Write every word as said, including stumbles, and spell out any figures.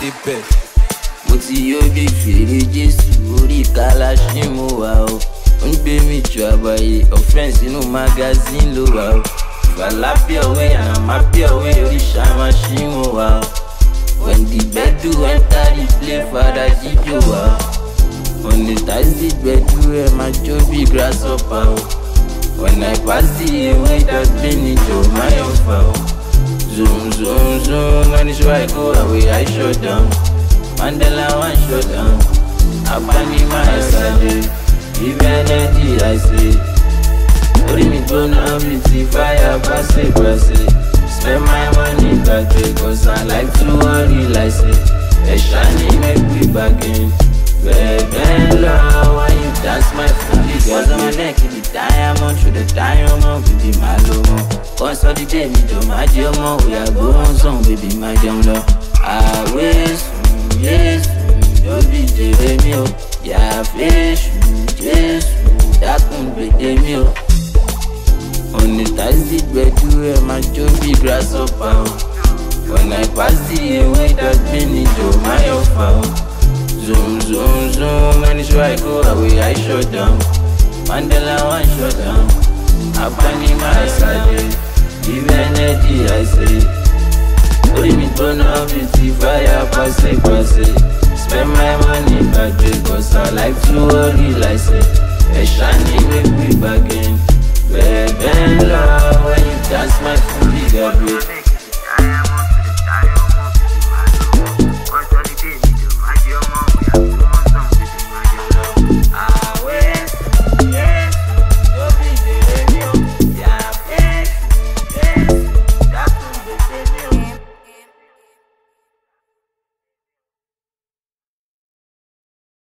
débẹ̀. Mo ti yó bí fèrè Jésù orí kalaṣí mo wà o. Ó ń gbé mi jù àbáyé offense inú magazine ló wà o. Ìfàlà pure way and I'm happy away oríṣà machine mo wà o. When the bedu enter the play fada jíjó wà o. On the ties the bedu ẹ máa jó bí grasshopper o. When I pass the way that been into my offer o. Zoom zoom zoom when it's right go away I shut down. Mandela one shut down. Abani my side. Give energy I say. Ori mi gbona mi ti fire pass it pass it. Spend my money that way cause I like to worry like say. A shiny make we bargain. Baby love when you dance my fully girl. Was on my neck in the diamond through the diamond baby my lomo. Consolidate me to my jomo. We are going some baby my jam lo. I wish yes, you be the me o. Ya fish, yes, that can be the me o. On the ties the bedu ẹ máa jó bí grasshopper o. When I pass the way that been into my offer o. Zoom zoom zoom when it's right go away I shut down. Mandela one shut down. Abani my side. Give energy I say. Ori mi gbona mi ti fire pass it pass it. Spend my money back way cause I like to worry like say. A shiny make we bargain. Baby love when you dance my fully got